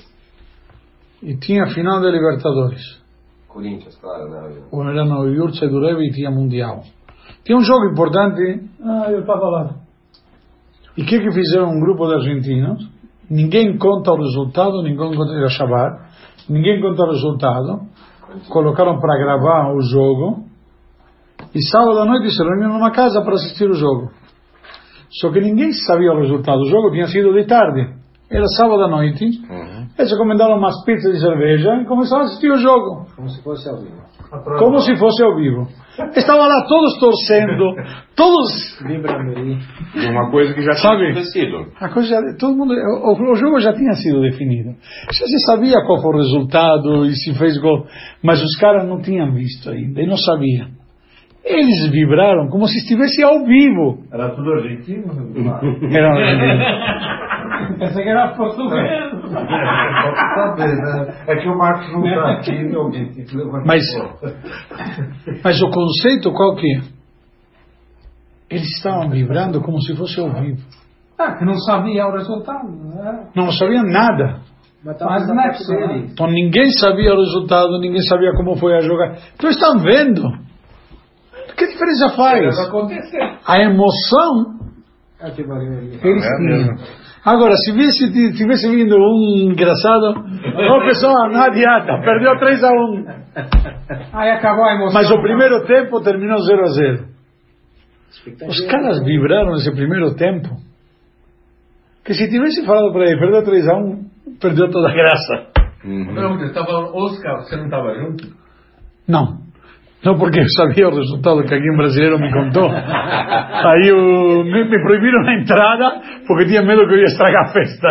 e tinha a final da Libertadores. Corinthians, claro, né? Ou era no Yurtse do Rebbe e tinha Mundial. Tinha um jogo importante, ah, eu estava lá. E o que que fizeram um grupo de argentinos? Ninguém conta o resultado, ninguém conta, era Shabbat, ninguém conta o resultado, colocaram para gravar o jogo, e sábado à noite se reuniram numa casa para assistir o jogo. Só que ninguém sabia o resultado, o jogo tinha sido de tarde, era sábado à noite, uhum. Eles encomendaram umas pizzas de cerveja e começaram a assistir o jogo. Como se fosse ao vivo. Como se fosse ao vivo. Estavam lá todos torcendo, todos vibrando aí. Uma coisa que já tinha Sabe? acontecido. A coisa já, todo mundo, o, o jogo já tinha sido definido. Já se sabia qual foi o resultado e se fez gol, mas os caras não tinham visto ainda e não sabiam. Eles vibraram como se estivesse ao vivo. Era tudo argentino? Era argentino. Pensei que era português. Pode saber, né? É que o Marcos não está aqui, meu gente. Mas, mas o conceito qual que é? Eles estavam vibrando como se fosse ao vivo. Ah, que não sabia o resultado. Né? Não sabiam nada. Mas, Mas na nexo, parte né? dele. Então ninguém sabia o resultado, ninguém sabia como foi a jogada. Então estão vendo. Que diferença faz? Vai acontecer. A emoção, Ah, que valeu ali. eles É tinham. mesmo. Agora, se tivesse, tivesse vindo um engraçado, ô pessoal, não adianta, perdeu três a um. Aí acabou a emoção. Mas o primeiro tempo terminou zero a zero. Os caras vibraram nesse primeiro tempo. Que se tivesse falado para ele, perdeu três a um, perdeu toda a graça. Uhum. Não, você estava falando, Oscar, você não estava junto? Não. Não porque eu sabia o resultado que aqui um brasileiro me contou. Aí eu, me, me proibiram a entrada porque tinha medo que eu ia estragar a festa.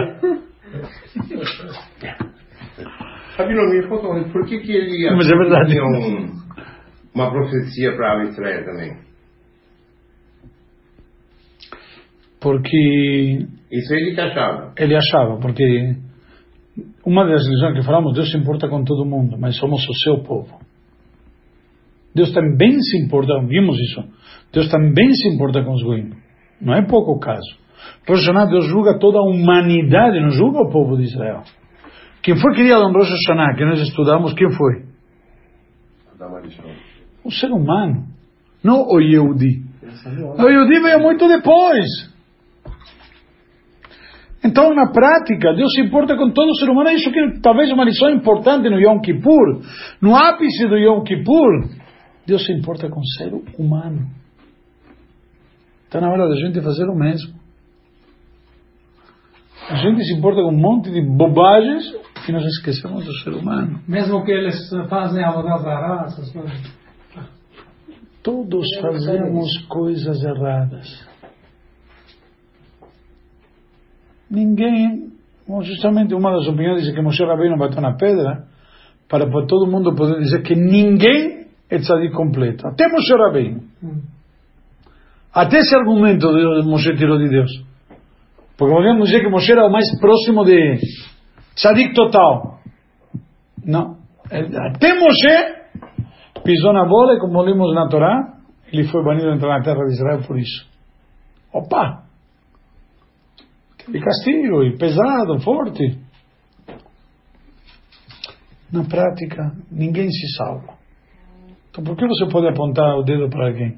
Rabino, me conta, por que que ele ia Mas é verdade. tinha um, uma profecia para a estreia também? Porque Isso ele que achava. ele achava, porque uma das lições que falamos, Deus se importa com todo mundo, mas somos o seu povo. Deus também se importa, vimos isso, Deus também se importa com os goim. Não é pouco o caso. Rosh Hashanah, Deus julga toda a humanidade, não julga o povo de Israel. Quem foi criado em Rosh Hashanah, que nós estudamos, quem foi? O ser humano, não o Yehudi. O Yehudi veio muito depois. Então, na prática, Deus se importa com todo ser humano. Isso que talvez é uma lição importante no Yom Kippur. No ápice do Yom Kippur, Deus se importa com o ser humano. Está na hora da gente fazer o mesmo. A gente se importa com um monte de bobagens e nós esquecemos do ser humano. Mesmo que eles fazem a Vodazara, essas coisas. Todos fazemos coisas erradas. Ninguém, justamente uma das opiniões diz que Moshe Rabbeinu bateu na pedra para, para todo mundo poder dizer que ninguém é tzadik completo. Até Moshe Rabbeinu. Hum. Até esse argumento de Moshe tirou de Deus. Porque podemos dizer que Moshe era o mais próximo de tzadik total. Não. Até Moshe pisou na bola e, como lemos na Torá, ele foi banido de entrar na terra de Israel por isso. Opa! De castigo, e pesado, forte. Na prática, ninguém se salva. Então, por que você pode apontar o dedo para alguém?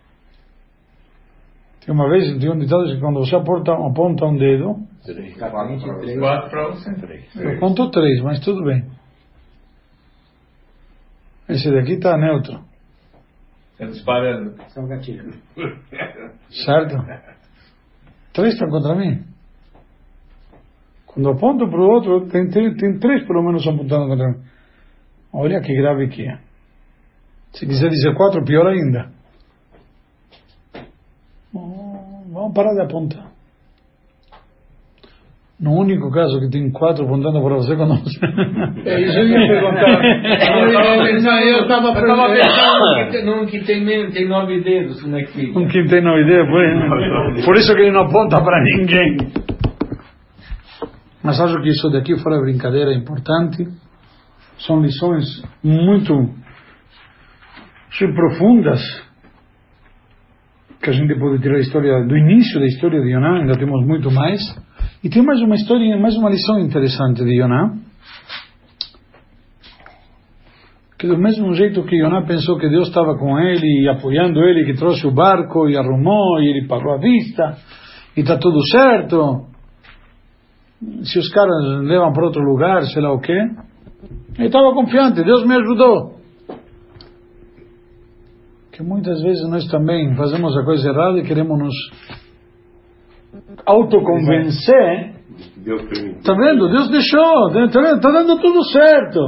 Tem uma vez, tem um ditado que quando você aponta, aponta um dedo... Três. Quatro para você. Três. Eu conto três, mas tudo bem. Esse daqui está neutro. Está disparando. São gatilhos. Certo? Três estão contra mim. Quando aponto para o outro, tem, tem, tem três pelo menos apontando contra mim. Olha que grave que é. Se quiser dizer quatro, pior ainda. Oh, vamos parar de apontar. No único caso que tem quatro apontando para você, quando você... É isso que eu ia perguntar. Eu estava pensando num que tem, tem nove dedos, como é que fica? Um que tem nove dedos, foi. Por isso que ele não aponta para ninguém. Mas acho que isso daqui, fora brincadeira, é importante. São lições muito profundas que a gente pode tirar a história do início da história de Yoná. Ainda temos muito mais. E tem mais uma história, mais uma lição interessante de Yoná. Que do mesmo jeito que Yoná pensou que Deus estava com ele e apoiando ele, que trouxe o barco e arrumou e ele pagou a vista e está tudo certo. Se os caras levam para outro lugar, sei lá o quê, ele estava confiante, Deus me ajudou. Que muitas vezes nós também fazemos a coisa errada e queremos nos autoconvencer. Está vendo? Deus deixou, está vendo? Está dando tudo certo.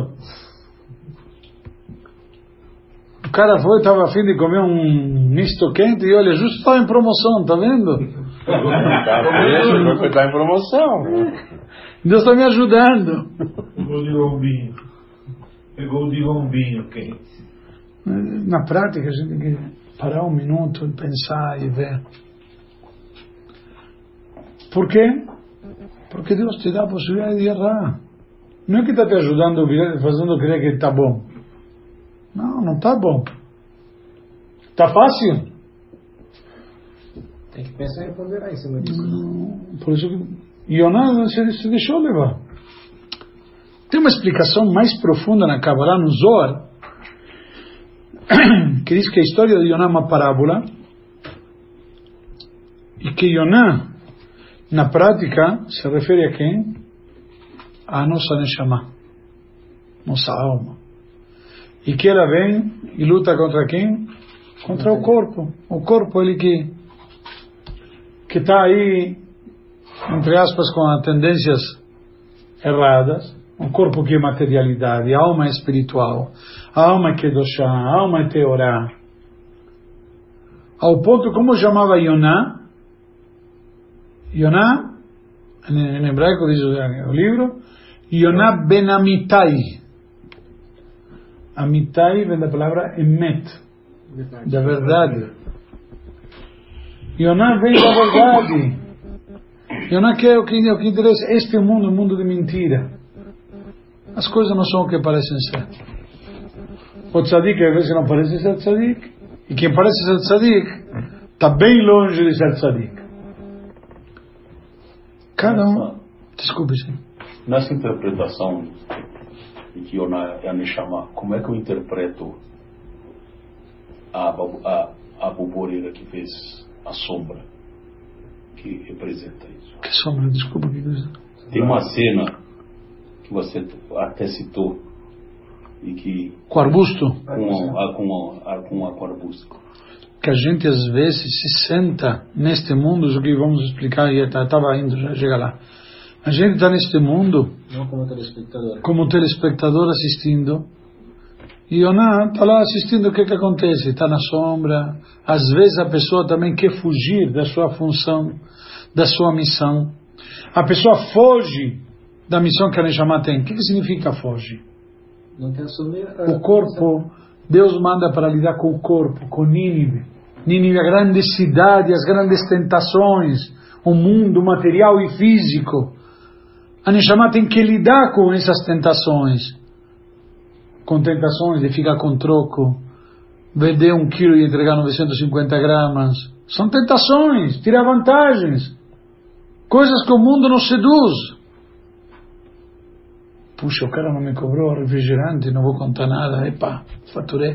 O cara foi, estava a fim de comer um misto quente e olha, justo estava em promoção, está vendo? Está em promoção. Deus está me ajudando. Pegou de lombinho. Pegou de lombinho quente. Na prática, a gente tem que parar um minuto e pensar e ver. Por quê? Porque Deus te dá a possibilidade de errar. Não é que está te ajudando, fazendo crer que está bom. Não, não está bom. Está fácil. Tem que pensar em ponderar em cima disso. Não, por isso que Yoná se, se deixou levar. Tem uma explicação mais profunda na Kabbalah, no Zohar, que diz que a história de Yoná é uma parábola e que Yoná, na prática, se refere a quem? A nossa Neshama, nossa alma. E que ela vem e luta contra quem? Contra o corpo. O corpo, ele que que está aí, entre aspas, com tendências erradas. Um corpo que é materialidade, a alma é espiritual, a alma é kedoshá, a alma é teorá. Ao ponto, como chamava Yoná? Yoná, em hebraico diz o livro, Yoná ben Amitai. Amitai vem da palavra emet, da verdade. Yoná vem da verdade. Yoná quer o que, o que interessa. Este mundo é um mundo de mentira. As coisas não são o que parecem ser. O tzadik às vezes não parece ser tzadik. E quem parece ser tzadik está bem longe de ser tzadik. Cada um... Desculpe, sim. Nessa interpretação de que Yoná é a Neshama, como é que eu interpreto a, a, a boboreira que fez a sombra que representa isso? Que sombra? Desculpa. Que coisa. Tem uma cena que você até citou e que... Com arbusto? Com a, com a, com a, com arbusto. Que a gente às vezes se senta neste mundo, o que vamos explicar, e estava indo já chegar lá. A gente está neste mundo não como telespectador, como telespectador assistindo, e Yoná está lá assistindo o que, que acontece, está na sombra. Às vezes a pessoa também quer fugir da sua função, da sua missão. A pessoa foge da missão que a Neshama tem. O que, que significa foge? Não quer assumir a... O corpo, Deus manda para lidar com o corpo, com Nínive. Nínive, a grande cidade, as grandes tentações, o mundo material e físico. A Neshama tem que lidar com essas tentações. Com tentações de ficar com troco, vender um quilo e entregar novecentos e cinquenta gramas. São tentações, tirar vantagens. Coisas que o mundo nos seduz. Puxa, o cara não me cobrou refrigerante, não vou contar nada. Epa, faturei.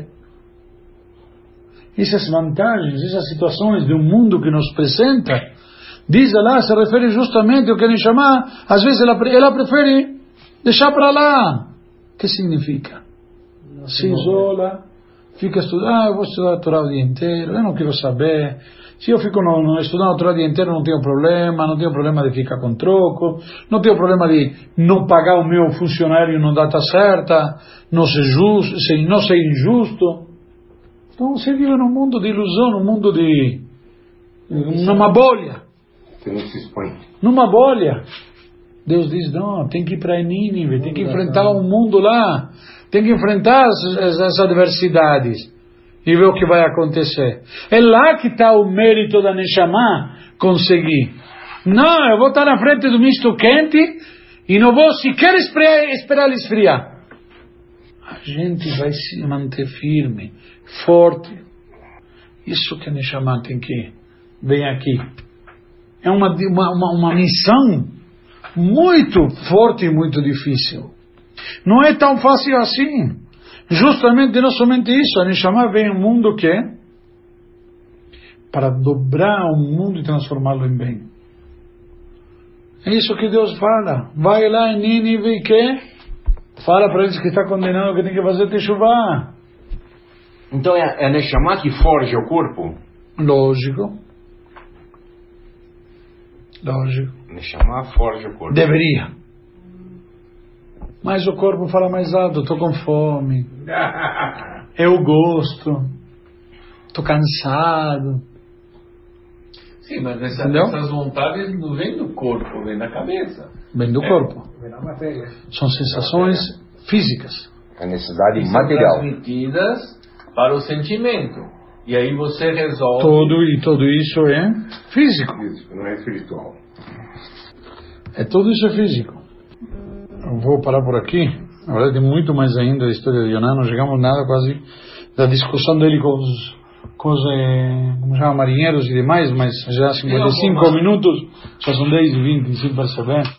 Essas vantagens, essas situações de um mundo que nos apresenta, diz lá, se refere justamente ao que a Neshama, às vezes ela, ela prefere deixar para lá. O que significa? Não se isola, fica estudando, ah, eu vou estudar a Torá o dia inteiro, eu não quero saber. Se eu fico no, no, estudando a Torá o dia inteiro, não tenho problema, não tenho problema de ficar com troco, não tenho problema de não pagar o meu funcionário na data certa, não ser justo, não ser injusto. Então você vive num mundo de ilusão, num mundo de... numa bolha. Você não se expõe. Numa bolha. Deus diz, não, tem que ir para Nínive, tem que enfrentar o mundo lá, tem que enfrentar as, as adversidades e ver o que vai acontecer. É lá que está o mérito da Neshama conseguir. Não, eu vou estar na frente do misto quente e não vou sequer esperar, esperar ele esfriar. A gente vai se manter firme, forte. Isso que a Neshama tem que vir aqui. É uma, uma, uma, uma missão muito forte e muito difícil. Não é tão fácil assim. Justamente não somente isso. A Neshama vem um mundo que é para dobrar o mundo e transformá-lo em bem. É isso que Deus fala. Vai lá em Nínive e que fala para eles que está condenado, que tem que fazer teshuvá. Então é a Neshama que forja o corpo? Lógico. Lógico. Neshama forja o corpo. Deveria. Mas o corpo fala mais alto. Estou com fome. Eu gosto. Estou cansado. Sim, mas essa, Entendeu? essas vontades não vêm do corpo, vêm da cabeça. Vem do É. corpo. vem na matéria. São sensações físicas. A necessidade E são material. transmitidas para o sentimento. E aí você resolve. Todo, e tudo isso é físico. Isso, não é espiritual. É tudo isso é físico. Eu vou parar por aqui. Na verdade tem muito mais ainda da história de Yoná. Não chegamos nada quase da discussão dele com os, com os eh, como chama, marinheiros e demais, mas já cinquenta e cinco minutos, já são dez e vinte, sem perceber.